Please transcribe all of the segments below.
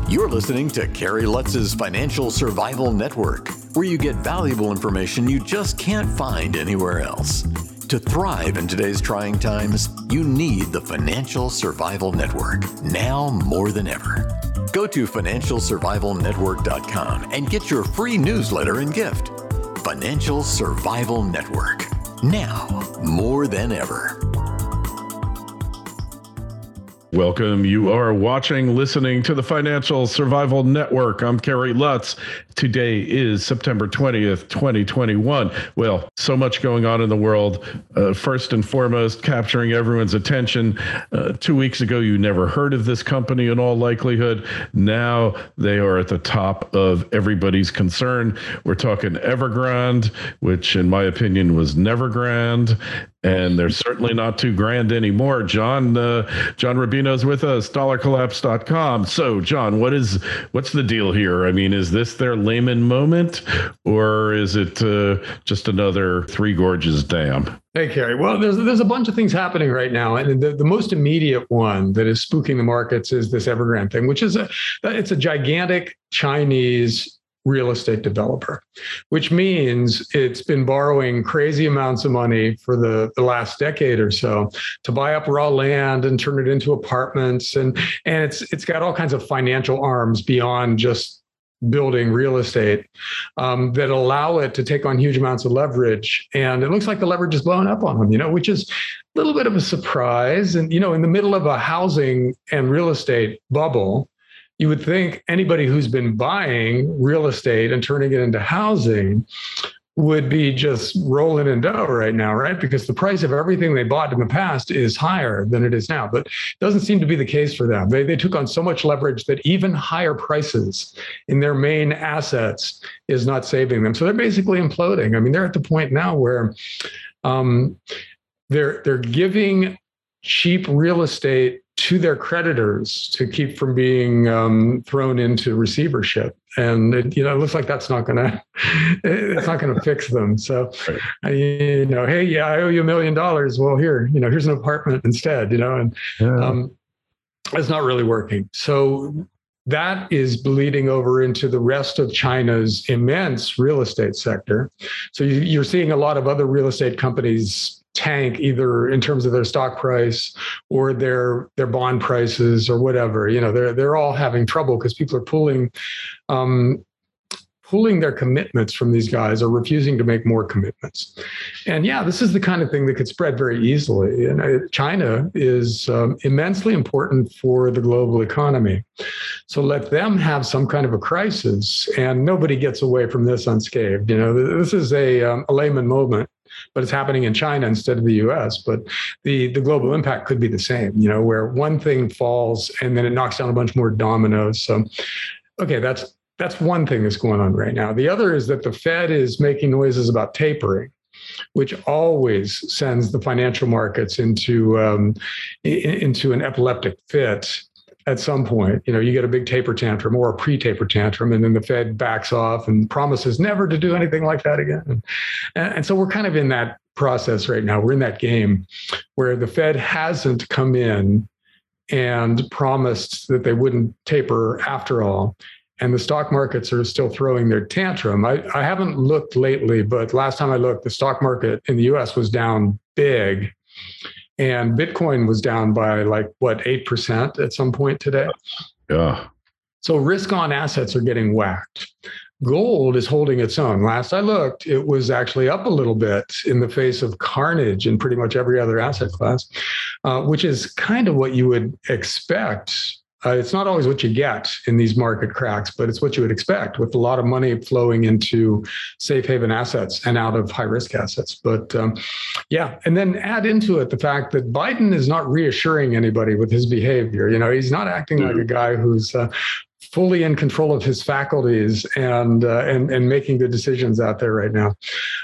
You're listening to Kerry Lutz's Financial Survival Network, where you get valuable information you just can't find anywhere else. To thrive in today's trying times, you need the Financial Survival Network, now more than ever. Go to financialsurvivalnetwork.com and get your free newsletter and gift. Financial Survival Network, now more than ever. Welcome. You are watching, listening to the Financial Survival Network. I'm Kerry Lutz. Today is September 20th, 2021. Well, so much going on in the world. First and foremost, capturing everyone's attention. 2 weeks ago, you never heard of this company in all likelihood. Now they are at the top of everybody's concern. We're talking Evergrande, which in my opinion was never grand. And they're certainly not too grand anymore. John Rubino's with us, dollarcollapse.com. So, John, what's the deal here? I mean, is this their Lehman moment, or is it just another Three Gorges Dam? Hey, Kerry. Well, there's a bunch of things happening right now, and the most immediate one that is spooking the markets is this Evergrande thing, which is it's a gigantic Chinese real estate developer, which means it's been borrowing crazy amounts of money for the last decade or so to buy up raw land and turn it into apartments, and it's got all kinds of financial arms beyond just building real estate that allow it to take on huge amounts of leverage. And it looks like the leverage is blowing up on them, which is a little bit of a surprise. And, in the middle of a housing and real estate bubble, you would think anybody who's been buying real estate and turning it into housing would be just rolling in dough right now, right? Because the price of everything they bought in the past is higher than it is now. But it doesn't seem to be the case for them. They took on so much leverage that even higher prices in their main assets is not saving them. So they're basically imploding. I mean, they're at the point now where they're giving cheap real estate to their creditors to keep from being thrown into receivership, and it looks like it's not going to fix them. So, hey, yeah, I owe you $1 million. Well, here's an apartment instead. And it's not really working. So that is bleeding over into the rest of China's immense real estate sector. So you're seeing a lot of other real estate companies tank, either in terms of their stock price or their bond prices or whatever. They're all having trouble because people are pulling their commitments from these guys or refusing to make more commitments. And yeah, this is the kind of thing that could spread very easily. And China is immensely important for the global economy. So let them have some kind of a crisis, and nobody gets away from this unscathed. This is a Lehman moment, but it's happening in China instead of the US. But the global impact could be the same, where one thing falls and then it knocks down a bunch more dominoes. So, okay, that's one thing that's going on right now. The other is that the Fed is making noises about tapering, which always sends the financial markets into an epileptic fit. At some point, you get a big taper tantrum or a pre-taper tantrum, and then the Fed backs off and promises never to do anything like that again. And so we're kind of in that process right now. We're in that game where the Fed hasn't come in and promised that they wouldn't taper after all. And the stock markets are still throwing their tantrum. I haven't looked lately, but last time I looked, the stock market in the US was down big. And Bitcoin was down by 8% at some point today. Yeah. So risk on assets are getting whacked. Gold is holding its own. Last I looked, it was actually up a little bit in the face of carnage in pretty much every other asset class, which is kind of what you would expect. It's not always what you get in these market cracks, but it's what you would expect with a lot of money flowing into safe haven assets and out of high risk assets. But yeah, and then add into it the fact that Biden is not reassuring anybody with his behavior. He's not acting like a guy who's fully in control of his faculties and making good decisions out there right now.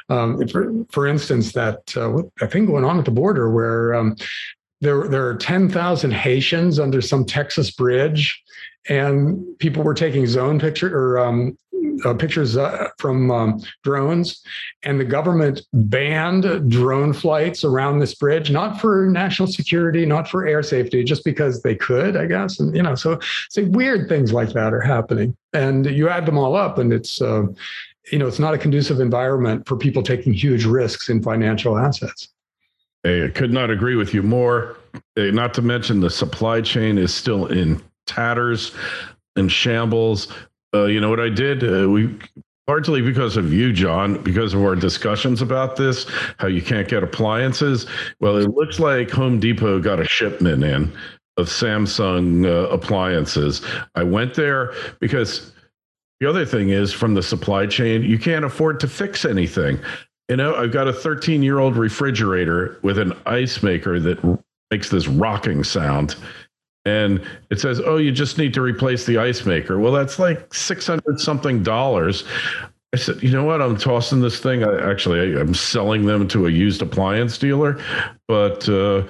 For instance, that thing going on at the border where there are 10,000 Haitians under some Texas bridge, and people were taking pictures from drones, and the government banned drone flights around this bridge, not for national security, not for air safety, just because they could, I guess. And so weird things like that are happening, and you add them all up, and it's it's not a conducive environment for people taking huge risks in financial assets. I could not agree with you more. Not to mention the supply chain is still in tatters and shambles. You know what I did? We largely because of you, John, because of our discussions about this, how you can't get appliances. Well, it looks like Home Depot got a shipment in of Samsung appliances. I went there because the other thing is from the supply chain, you can't afford to fix anything. You know, I've got a 13-year-old refrigerator with an ice maker that makes this rocking sound. And it says, oh, you just need to replace the ice maker. Well, that's like $600 something. I said, you know what? I'm tossing this thing. I'm selling them to a used appliance dealer. But,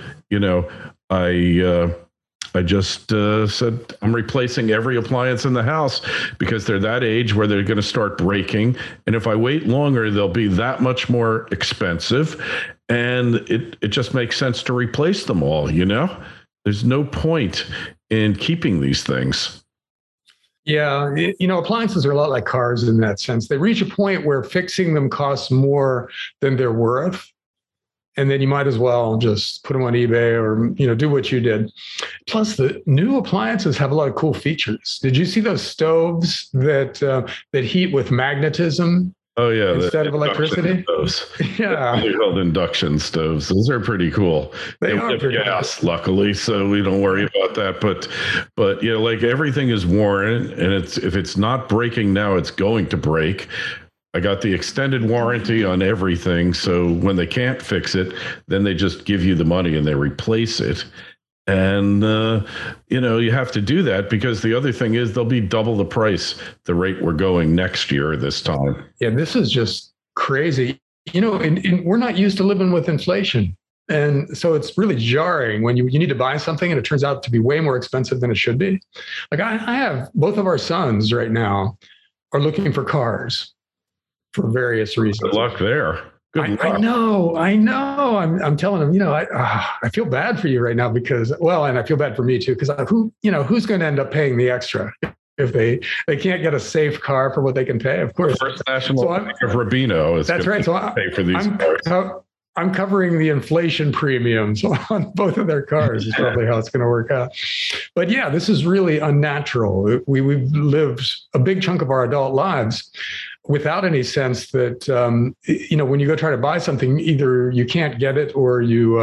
I just said I'm replacing every appliance in the house because they're that age where they're going to start breaking. And if I wait longer, they'll be that much more expensive. And it just makes sense to replace them all, you know? There's no point in keeping these things. Yeah, appliances are a lot like cars in that sense. They reach a point where fixing them costs more than they're worth. And then you might as well just put them on eBay or, do what you did. Plus, the new appliances have a lot of cool features. Did you see those stoves that heat with magnetism? Oh, yeah. Instead of electricity? Yeah. They're called induction stoves. Those are pretty cool. They are pretty gas, luckily, so we don't worry about that. But like everything is warranted, and if it's not breaking now, it's going to break. I got the extended warranty on everything. So when they can't fix it, then they just give you the money and they replace it. And, you have to do that because the other thing is they'll be double the price, the rate we're going next year this time. Yeah, this is just crazy. And we're not used to living with inflation. And so it's really jarring when you need to buy something and it turns out to be way more expensive than it should be. Like I have both of our sons right now are looking for cars for various reasons. Good luck there. I know. I'm telling them, I feel bad for you right now because, and I feel bad for me too, because who's going to end up paying the extra if they can't get a safe car for what they can pay? Of course. First National Bank of Rubino is that's right. So pay for these cars. I'm covering the inflation premiums on both of their cars. Is probably how it's going to work out. But yeah, this is really unnatural. We've lived a big chunk of our adult lives without any sense that, when you go try to buy something, either you can't get it or you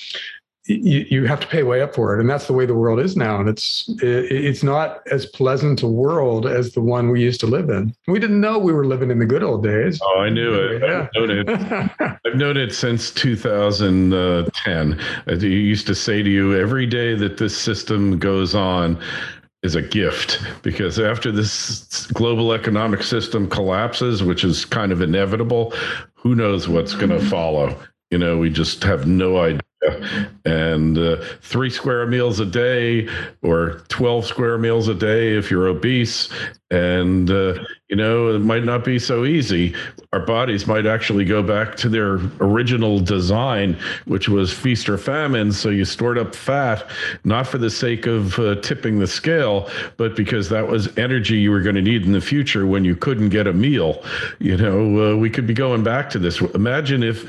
have to pay way up for it. And that's the way the world is now. And it's not as pleasant a world as the one we used to live in. We didn't know we were living in the good old days. Oh, I knew it. Yeah. I've known it since 2010. I used to say to you, every day that this system goes on is a gift, because after this global economic system collapses, which is kind of inevitable, who knows what's going to follow? We just have no idea. And 3 square meals a day or 12 square meals a day if you're obese. And, it might not be so easy. Our bodies might actually go back to their original design, which was feast or famine. So you stored up fat, not for the sake of tipping the scale, but because that was energy you were going to need in the future when you couldn't get a meal. We could be going back to this. Imagine if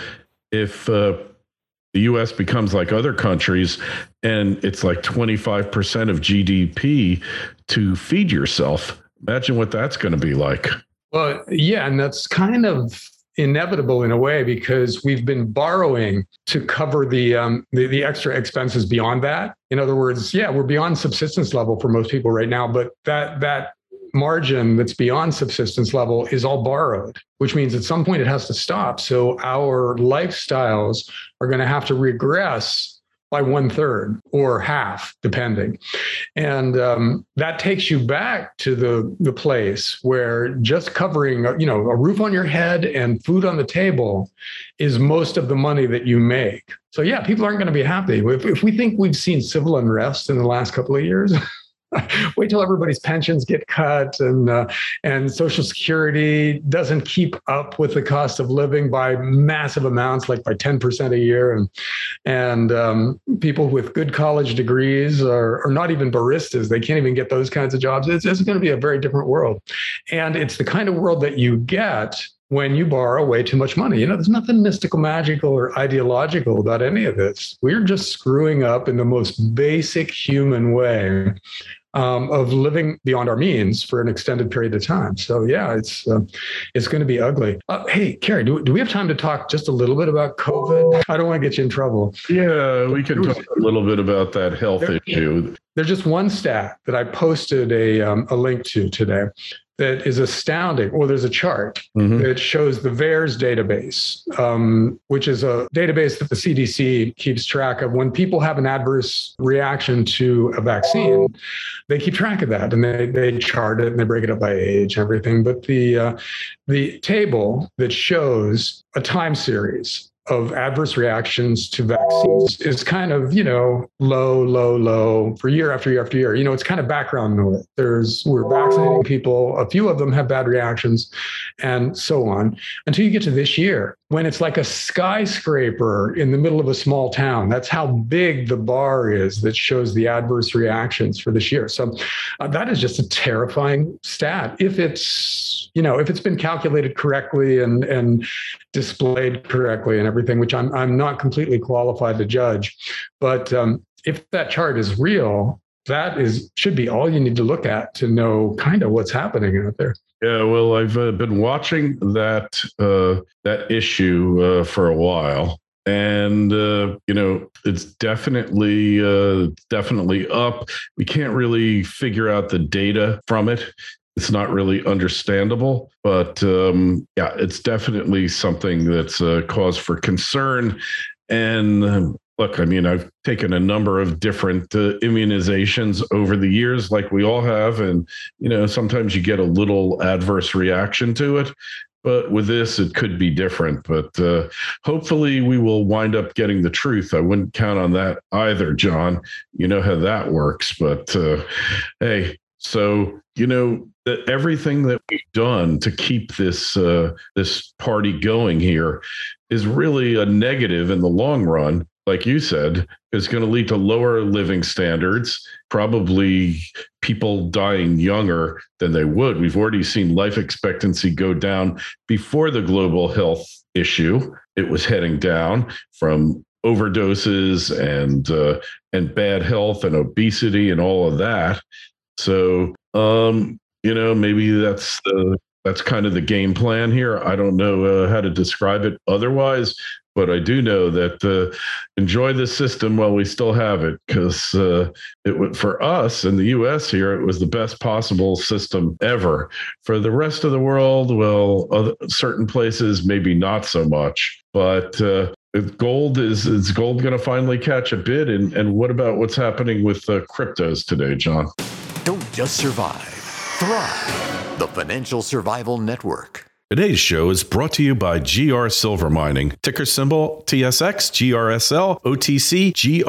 the U.S. becomes like other countries and it's like 25% of GDP to feed yourself. Imagine what that's going to be like. Well, yeah, and that's kind of inevitable in a way because we've been borrowing to cover the extra expenses beyond that. In other words, yeah, we're beyond subsistence level for most people right now, but that margin that's beyond subsistence level is all borrowed, which means at some point it has to stop. So our lifestyles are going to have to regress by 1/3 or half, depending. And that takes you back to the place where just covering, a roof on your head and food on the table is most of the money that you make. So yeah, people aren't going to be happy. If we think we've seen civil unrest in the last couple of years, Wait till everybody's pensions get cut and Social Security doesn't keep up with the cost of living by massive amounts, like by 10% a year. And people with good college degrees are not even baristas. They can't even get those kinds of jobs. It's going to be a very different world. And it's the kind of world that you get when you borrow way too much money. There's nothing mystical, magical, or ideological about any of this. We're just screwing up in the most basic human way of living beyond our means for an extended period of time. So yeah, it's going to be ugly. Hey, Kerry, do we have time to talk just a little bit about COVID? I don't want to get you in trouble. Yeah, we can talk a little bit about that health issue. There's just one stat that I posted a link to today that is astounding. Well, there's a chart that shows the VAERS database, which is a database that the CDC keeps track of. When people have an adverse reaction to a vaccine, they keep track of that and they chart it and they break it up by age and everything. But the table that shows a time series of adverse reactions to vaccines is kind of, low for year after year after year. It's kind of background noise. We're vaccinating people. A few of them have bad reactions and so on until you get to this year when it's like a skyscraper in the middle of a small town. That's how big the bar is that shows the adverse reactions for this year. So that is just a terrifying stat. If it's been calculated correctly and displayed correctly and everything, which I'm not completely qualified to judge, but if that chart is real, should be all you need to look at to know kind of what's happening out there. Yeah, well, I've been watching that issue for a while, and it's definitely up. We can't really figure out the data from it. It's not really understandable, but it's definitely something that's a cause for concern. And look, I've taken a number of different immunizations over the years, like we all have. And, sometimes you get a little adverse reaction to it. But with this, it could be different. But hopefully we will wind up getting the truth. I wouldn't count on that either, John. You know how that works. But hey, so, that everything that we've done to keep this party going here is really a negative in the long run. Like you said, it's going to lead to lower living standards, probably people dying younger than they would. We've already seen life expectancy go down before the global health issue. It was heading down from overdoses and bad health and obesity and all of that. So, maybe that's kind of the game plan here. I don't know how to describe it otherwise, but I do know that enjoy the system while we still have it, because for us in the U.S. here, it was the best possible system ever. For the rest of the world, well, certain places maybe not so much, but is gold going to finally catch a bid? And what about what's happening with cryptos today, John? Don't just survive, thrive. The Financial Survival Network. Today's show is brought to you by GR Silver Mining, ticker symbol TSX, GRSL, OTC,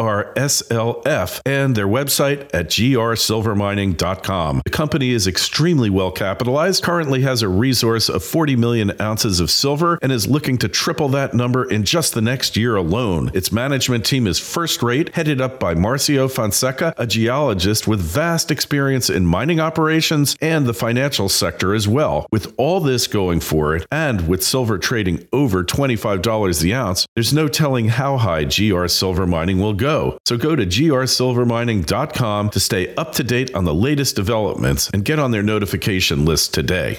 GRSLF, and their website at grsilvermining.com. The company is extremely well capitalized, currently has a resource of 40 million ounces of silver, and is looking to triple that number in just the next year alone. Its management team is first rate, headed up by Marcio Fonseca, a geologist with vast experience in mining operations and the financial sector as well. With all this going for it, and with silver trading over $25 the ounce, there's no telling how high GR Silver Mining will go. So go to grsilvermining.com to stay up to date on the latest developments and get on their notification list today.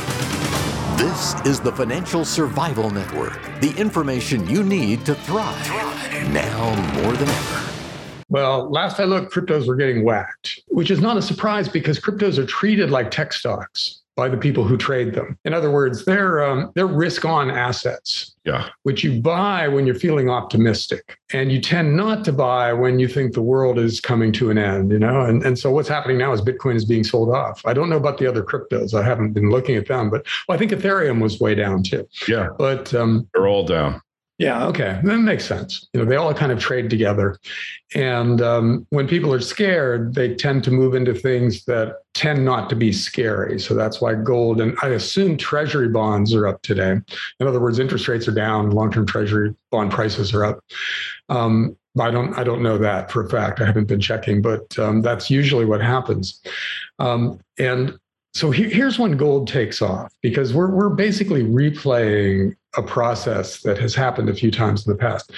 This is the Financial Survival Network, the information you need to thrive now more than ever. Well, last I looked, cryptos were getting whacked, which is not a surprise because cryptos are treated like tech stocks by the people who trade them. In other words, they're risk-on assets, which you buy when you're feeling optimistic, and you tend not to buy when you think the world is coming to an end. And so what's happening now is Bitcoin is being sold off. I don't know about the other cryptos. I haven't been looking at them, but I think Ethereum was way down too. Yeah, but they're all down. Yeah, okay. That makes sense. They all kind of trade together. And when people are scared, they tend to move into things that tend not to be scary. So that's why gold, and I assume treasury bonds are up today. In other words, interest rates are down, long-term treasury bond prices are up. I don't know that for a fact. I haven't been checking, but that's usually what happens. And so here's when gold takes off, because we're basically replaying a process that has happened a few times in the past.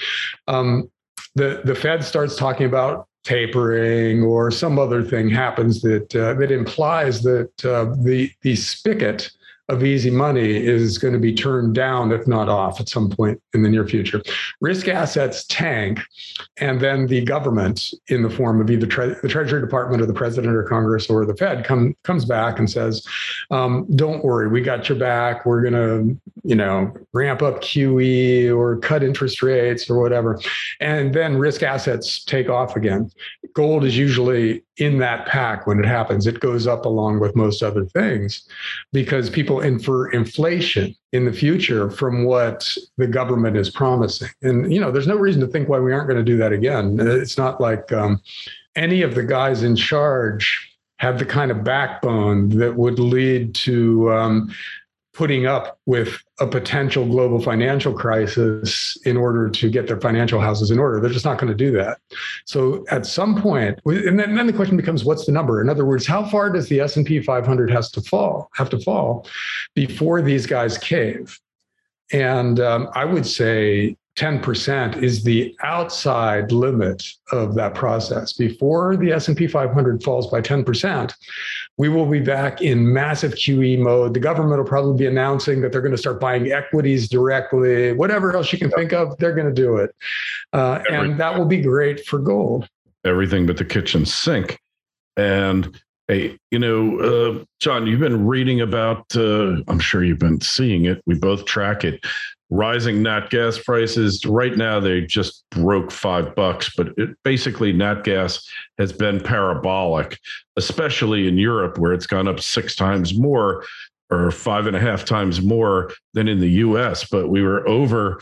The Fed starts talking about tapering, or some other thing happens that implies that the spigot of easy money is going to be turned down, if not off, at some point in the near future. Risk assets tank, and then the government, in the form of either the Treasury Department or the President or Congress or the Fed, comes back and says, "Don't worry, we got your back. We're going to, ramp up QE or cut interest rates or whatever," and then risk assets take off again. Gold is usually in that pack when it happens. It goes up along with most other things because people infer inflation in the future from what the government is promising. And, there's no reason to think why we aren't going to do that again. It's not like any of the guys in charge have the kind of backbone that would lead to putting up with a potential global financial crisis in order to get their financial houses in order. They're just not going to do that. So at some point, and then the question becomes, what's the number? In other words, how far does the S&P 500 have to fall before these guys cave? And I would say 10% is the outside limit of that process. Before the S&P 500 falls by 10%, we will be back in massive QE mode. The government will probably be announcing that they're going to start buying equities directly. Whatever else you can think of, they're going to do it. And that will be great for gold. Everything but the kitchen sink. And hey, John, you've been reading about, I'm sure you've been seeing it. We both track it. Rising nat gas prices. Right now, they just broke $5, but basically nat gas has been parabolic, especially in Europe, where it's gone up 6 times more or 5.5 times more than in the US. But we were over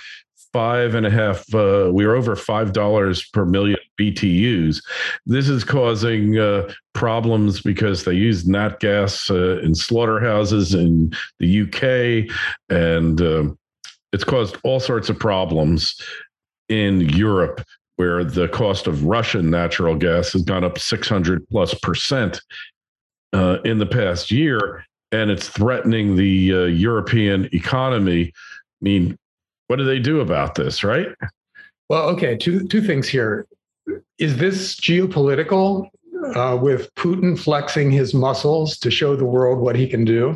$5 per million BTUs. This is causing problems because they use nat gas in slaughterhouses in the UK, and it's caused all sorts of problems in Europe, where the cost of Russian natural gas has gone up 600+% in the past year, and it's threatening the European economy. I mean, what do they do about this, right? Well, okay, two things here. Is this geopolitical, with Putin flexing his muscles to show the world what he can do?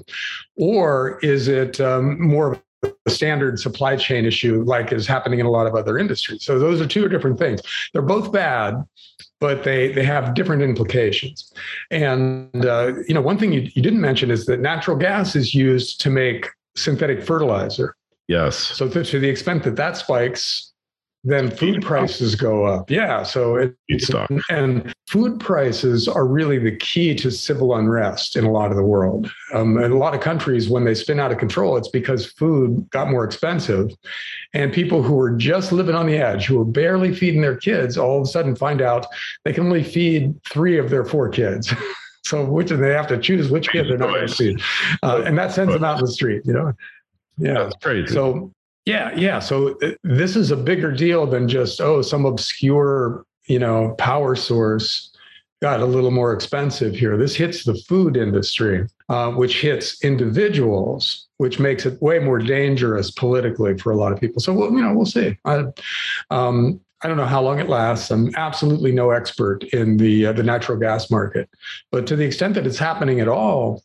Or is it more of a standard supply chain issue like is happening in a lot of other industries? So those are two different things. They're both bad, but they have different implications. And, one thing you didn't mention is that natural gas is used to make synthetic fertilizer. Yes. So to the extent that spikes, then food prices go up. Yeah. So and food prices are really the key to civil unrest in a lot of the world. In a lot of countries, when they spin out of control, it's because food got more expensive, and people who were just living on the edge, who were barely feeding their kids, all of a sudden find out they can only feed 3 of their 4 kids. So they have to choose which kid they're not going to feed, and that sends them out in the street. Yeah, that's crazy. So. Yeah. So this is a bigger deal than just, some obscure, power source got a little more expensive here. This hits the food industry, which hits individuals, which makes it way more dangerous politically for a lot of people. So, we'll see. I don't know how long it lasts. I'm absolutely no expert in the natural gas market, but to the extent that it's happening at all,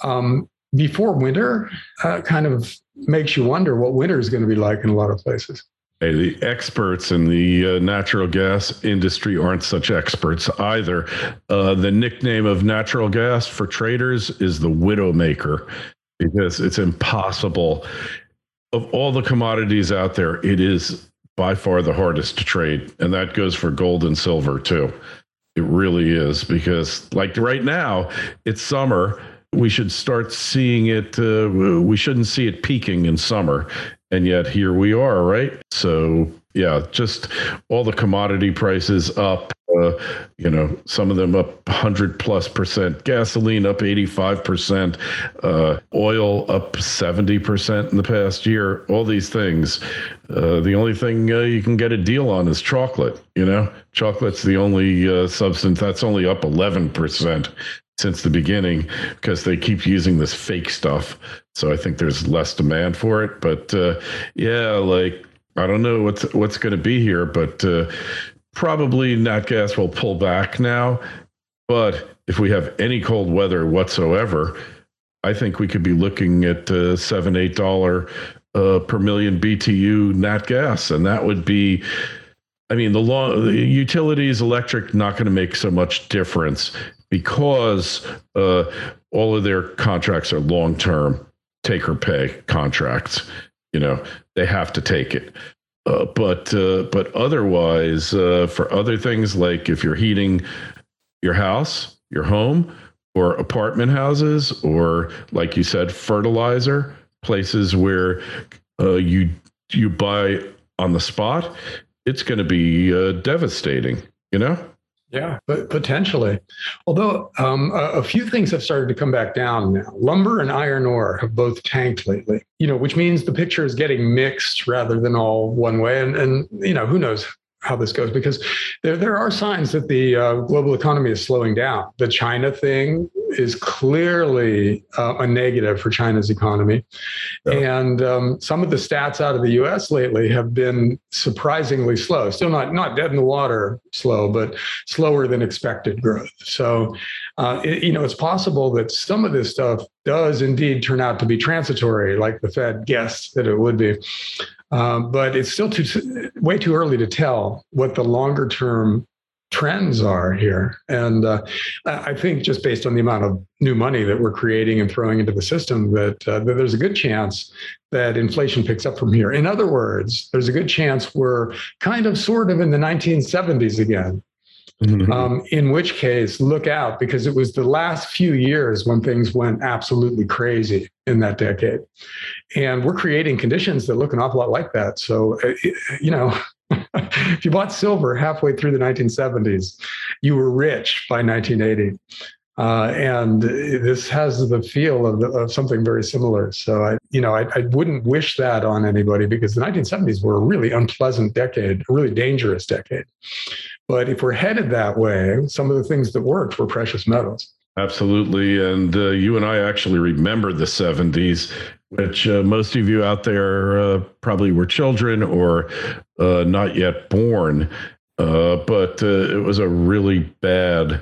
before winter, kind of makes you wonder what winter is going to be like in a lot of places. Hey, the experts in the natural gas industry aren't such experts either. The nickname of natural gas for traders is the Widowmaker, because it's impossible. Of all the commodities out there, it is by far the hardest to trade. And that goes for gold and silver too. It really is, because like right now, it's summer. We should start seeing it. We shouldn't see it peaking in summer. And yet here we are, right? So yeah, just all the commodity prices up. Some of them up 100+%, gasoline up 85%, oil up 70% in the past year. All these things. The only thing you can get a deal on is chocolate. Chocolate's the only substance that's only up 11% since the beginning because they keep using this fake stuff. So I think there's less demand for it. But I don't know what's going to be here, but probably nat gas will pull back now. But if we have any cold weather whatsoever, I think we could be looking at $7-8 per million BTU nat gas, and that would be. I mean, the utilities, electric, not going to make so much difference because all of their contracts are long-term take or pay contracts. They have to take it. But otherwise, for other things like if you're heating your house, your home, or apartment houses, or like you said, fertilizer, places where you buy on the spot, it's going to be devastating, Yeah, but potentially. Although a few things have started to come back down now. Lumber and iron ore have both tanked lately, which means the picture is getting mixed rather than all one way. And who knows how this goes, because there are signs that the global economy is slowing down. The China thing is clearly a negative for China's economy. Yeah. And some of the stats out of the US lately have been surprisingly slow. Still not dead in the water slow, but slower than expected growth. So, it's possible that some of this stuff does indeed turn out to be transitory, like the Fed guessed that it would be. But it's still way too early to tell what the longer term trends are here. And I think just based on the amount of new money that we're creating and throwing into the system, that there's a good chance that inflation picks up from here. In other words, there's a good chance we're kind of sort of in the 1970s again. Mm-hmm. In which case, look out, because it was the last few years when things went absolutely crazy in that decade. And we're creating conditions that look an awful lot like that. So, if you bought silver halfway through the 1970s, you were rich by 1980. And this has the feel of something very similar. So I wouldn't wish that on anybody, because the 1970s were a really unpleasant decade, a really dangerous decade. But if we're headed that way, some of the things that worked were precious metals. Absolutely. And you and I actually remember the 70s, which most of you out there probably were children or not yet born. But it was a really bad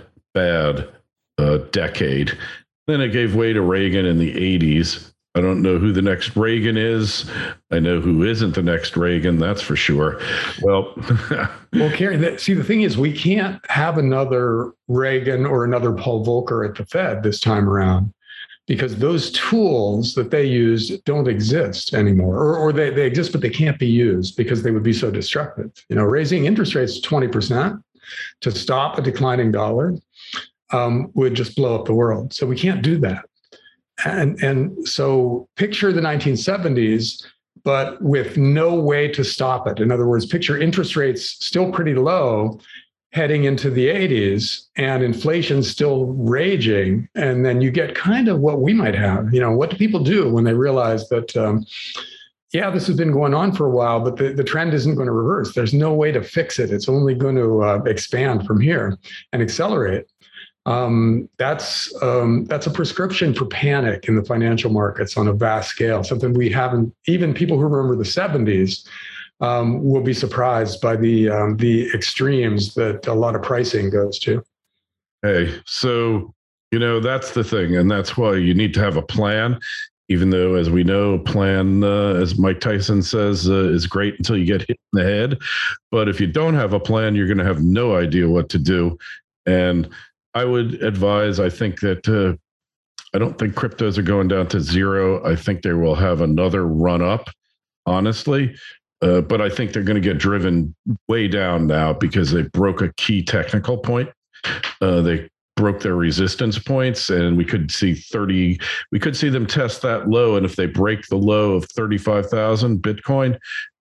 decade. Then it gave way to Reagan in the 80s. I don't know who the next Reagan is. I know who isn't the next Reagan, that's for sure. Well, Kerry, the thing is, we can't have another Reagan or another Paul Volcker at the Fed this time around, because those tools that they use don't exist anymore, or they exist, but they can't be used because they would be so destructive. Raising interest rates 20% to stop a declining dollar would just blow up the world. So we can't do that. And so picture the 1970s, but with no way to stop it. In other words, picture interest rates still pretty low heading into the 80s and inflation still raging. And then you get kind of what we might have. What do people do when they realize that, this has been going on for a while, but the trend isn't going to reverse. There's no way to fix it. It's only going to expand from here and accelerate. That's a prescription for panic in the financial markets on a vast scale, something we haven't, even people who remember the 70s will be surprised by the extremes that a lot of pricing goes to. Hey, so, that's the thing. And that's why you need to have a plan, even though, as we know, a plan, as Mike Tyson says, is great until you get hit in the head. But if you don't have a plan, you're going to have no idea what to do. And I would advise, I think that I don't think cryptos are going down to zero. I think they will have another run up, honestly. But I think they're going to get driven way down now because they broke a key technical point. They broke their resistance points, and we could see them test that low. And if they break the low of 35,000 Bitcoin,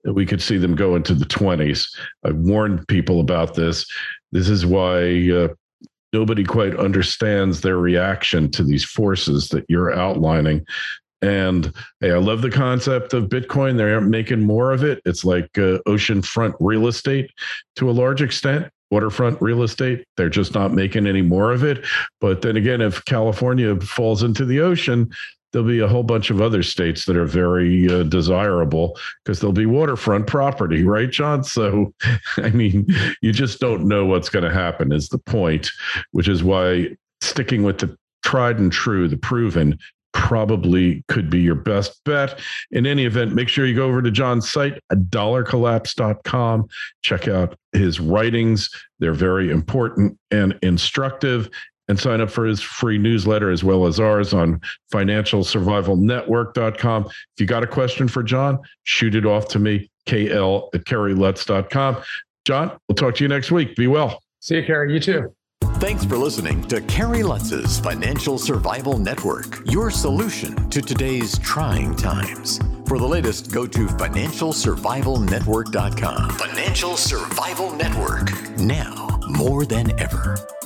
we could see them go into the 20s. I've warned people about this. This is why nobody quite understands their reaction to these forces that you're outlining. And hey, I love the concept of Bitcoin. They're making more of it. It's like oceanfront real estate to a large extent. Waterfront real estate, they're just not making any more of it. But then again, if California falls into the ocean, there'll be a whole bunch of other states that are very desirable because there'll be waterfront property, right, John? So, I mean, you just don't know what's going to happen is the point, which is why sticking with the tried and true, the proven, probably could be your best bet. In any event, make sure you go over to John's site at dollarcollapse.com. Check out his writings. They're very important and instructive. And sign up for his free newsletter as well as ours on financialsurvivalnetwork.com. If you got a question for John, shoot it off to me, kl@kerrylutz.com. John, we'll talk to you next week. Be well. See you, Kerry. You too. Thanks for listening to Kerry Lutz's Financial Survival Network, your solution to today's trying times. For the latest, go to financialsurvivalnetwork.com. Financial Survival Network, now more than ever.